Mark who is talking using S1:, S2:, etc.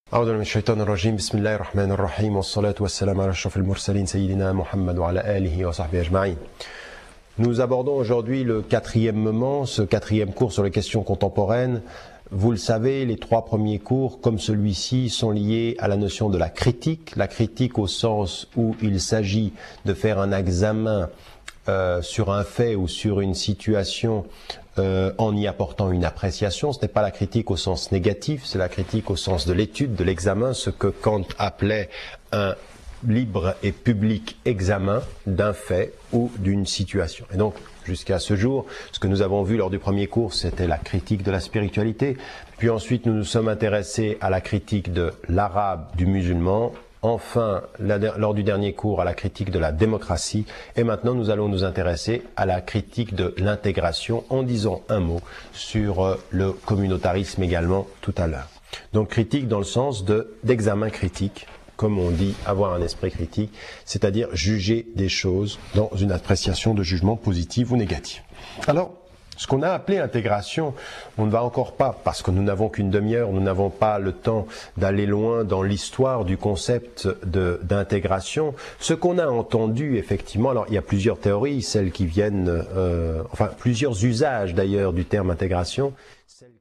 S1: أعوذ بالله من الشيطان الرجيم بسم الله الرحمن الرحيم والصلاة والسلام على أشرف المرسلين سيدنا محمد وعلى آله وصحبه أجمعين. Nous abordons aujourd'hui le quatrième moment, ce quatrième cours sur les questions contemporaines. Vous le savez, les trois premiers cours, comme celui-ci, sont liés à la notion de la critique au sens où il s'agit de faire un examen sur un fait ou sur une situation en y apportant une appréciation. Ce n'est pas la critique au sens négatif, c'est la critique au sens de l'étude, de l'examen, ce que Kant appelait un libre et public examen d'un fait ou d'une situation. Et donc, jusqu'à ce jour, ce que nous avons vu lors du premier cours, c'était la critique de la spiritualité. Puis ensuite, nous nous sommes intéressés à la critique de l'arabe, du musulman. Enfin, lors du dernier cours, à la critique de la démocratie. Et maintenant, nous allons nous intéresser à la critique de l'intégration en disant un mot sur le communautarisme également tout à l'heure. Donc, critique dans le sens d'examen critique, comme on dit, avoir un esprit critique, c'est-à-dire juger des choses dans une appréciation de jugement positif ou négatif. Alors, ce qu'on a appelé intégration, on ne va encore pas, parce que nous n'avons qu'une demi-heure, nous n'avons pas le temps d'aller loin dans l'histoire du concept d'intégration. Ce qu'on a entendu, effectivement, alors il y a plusieurs théories, celles qui viennent, plusieurs usages d'ailleurs du terme intégration. Celles